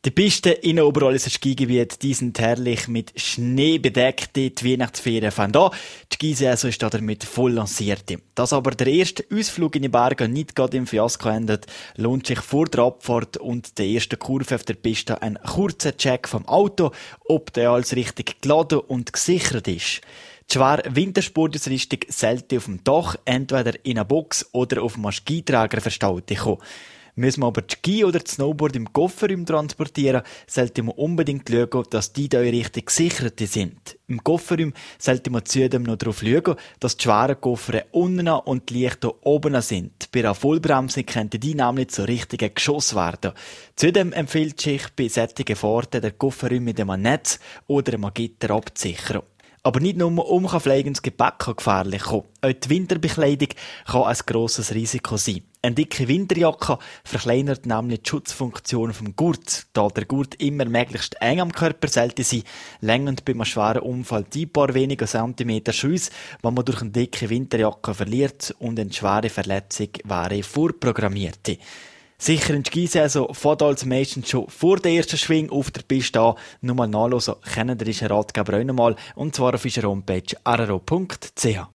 Die Pisten in Oberalliser Skigebiet, die sind herrlich mit Schnee bedeckt. Die Weihnachtsferien fangen an. Die Skisaison ist damit voll lanciert. Dass aber der erste Ausflug in die Berge nicht gerade im Fiasko endet, lohnt sich vor der Abfahrt und der ersten Kurve auf der Piste ein kurzer Check vom Auto, ob der alles richtig geladen und gesichert ist. Die schwere Wintersportausrüstung sollte auf dem Dach entweder in einer Box oder auf einem Skiträger verstaut kommen. Müssen wir aber die Ski oder das Snowboard im Kofferraum transportieren, sollte man unbedingt schauen, dass die da richtig gesichert sind. Im Kofferraum sollte man zudem noch darauf schauen, dass die schweren Koffer unten und die leichten oben sind. Bei einer Vollbremse könnten die nämlich zu richtigen Geschoss werden. Zudem empfiehlt sich bei solchen Fahrten der Kofferraum mit einem Netz oder einem Gitter abzusichern. Aber nicht nur fliegendes Gepäck kann gefährlich kommen. Auch die Winterbekleidung kann ein grosses Risiko sein. Eine dicke Winterjacke verkleinert nämlich die Schutzfunktion vom Gurt. Da der Gurt immer möglichst eng am Körper sollte sein, längend bei einem schweren Unfall die paar wenige Zentimeter Schuss, wenn man durch eine dicke Winterjacke verliert und eine schwere Verletzung wäre vorprogrammiert. Sicher in die Skisaison fährt als meistens schon vor der ersten Schwing auf der Piste an. Nur mal nachhören, kennen der Ratgeber auch noch mal, und zwar auf unserer Homepage rro.ch.